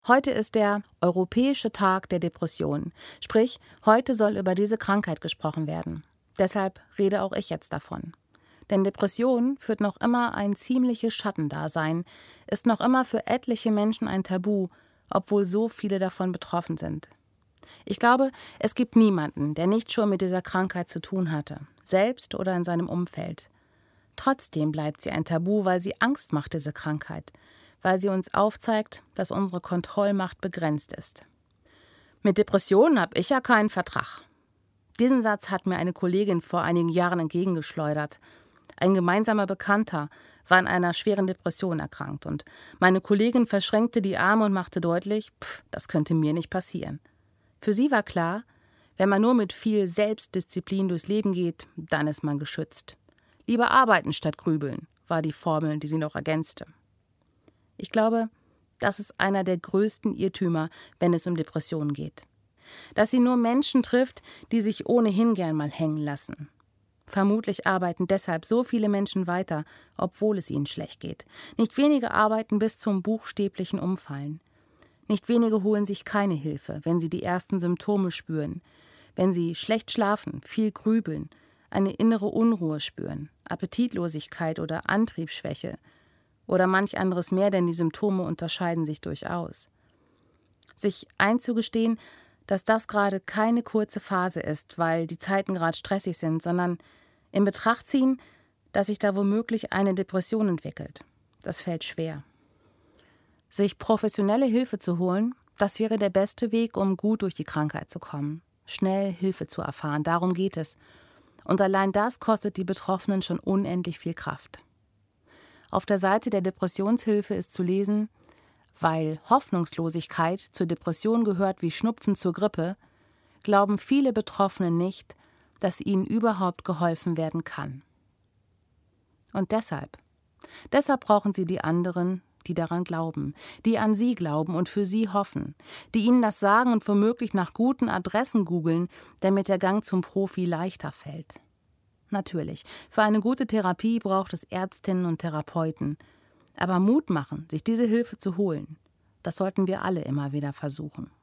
Heute ist der Europäische Tag der Depression. Sprich, heute soll über diese Krankheit gesprochen werden. Deshalb rede auch ich jetzt davon. Denn Depression führt noch immer ein ziemliches Schattendasein, ist noch immer für etliche Menschen ein Tabu, obwohl so viele davon betroffen sind. Ich glaube, es gibt niemanden, der nicht schon mit dieser Krankheit zu tun hatte, selbst oder in seinem Umfeld. Trotzdem bleibt sie ein Tabu, weil sie Angst macht, diese Krankheit, weil sie uns aufzeigt, dass unsere Kontrollmacht begrenzt ist. Mit Depressionen habe ich ja keinen Vertrag. Diesen Satz hat mir eine Kollegin vor einigen Jahren entgegengeschleudert. Ein gemeinsamer Bekannter war an einer schweren Depression erkrankt und meine Kollegin verschränkte die Arme und machte deutlich, das könnte mir nicht passieren. Für sie war klar, wenn man nur mit viel Selbstdisziplin durchs Leben geht, dann ist man geschützt. Lieber arbeiten statt grübeln, war die Formel, die sie noch ergänzte. Ich glaube, das ist einer der größten Irrtümer, wenn es um Depressionen geht. Dass sie nur Menschen trifft, die sich ohnehin gern mal hängen lassen. Vermutlich arbeiten deshalb so viele Menschen weiter, obwohl es ihnen schlecht geht. Nicht wenige arbeiten bis zum buchstäblichen Umfallen. Nicht wenige holen sich keine Hilfe, wenn sie die ersten Symptome spüren, wenn sie schlecht schlafen, viel grübeln, eine innere Unruhe spüren, Appetitlosigkeit oder Antriebsschwäche oder manch anderes mehr, denn die Symptome unterscheiden sich durchaus. Sich einzugestehen, dass das gerade keine kurze Phase ist, weil die Zeiten gerade stressig sind, sondern in Betracht ziehen, dass sich da womöglich eine Depression entwickelt. Das fällt schwer. Sich professionelle Hilfe zu holen, das wäre der beste Weg, um gut durch die Krankheit zu kommen. Schnell Hilfe zu erfahren, darum geht es. Und allein das kostet die Betroffenen schon unendlich viel Kraft. Auf der Seite der Depressionshilfe ist zu lesen: Weil Hoffnungslosigkeit zur Depression gehört wie Schnupfen zur Grippe, glauben viele Betroffene nicht, dass ihnen überhaupt geholfen werden kann. Und deshalb brauchen sie die anderen, die daran glauben, die an sie glauben und für sie hoffen, die ihnen das sagen und womöglich nach guten Adressen googeln, damit der Gang zum Profi leichter fällt. Natürlich, für eine gute Therapie braucht es Ärztinnen und Therapeuten. Aber Mut machen, sich diese Hilfe zu holen, das sollten wir alle immer wieder versuchen.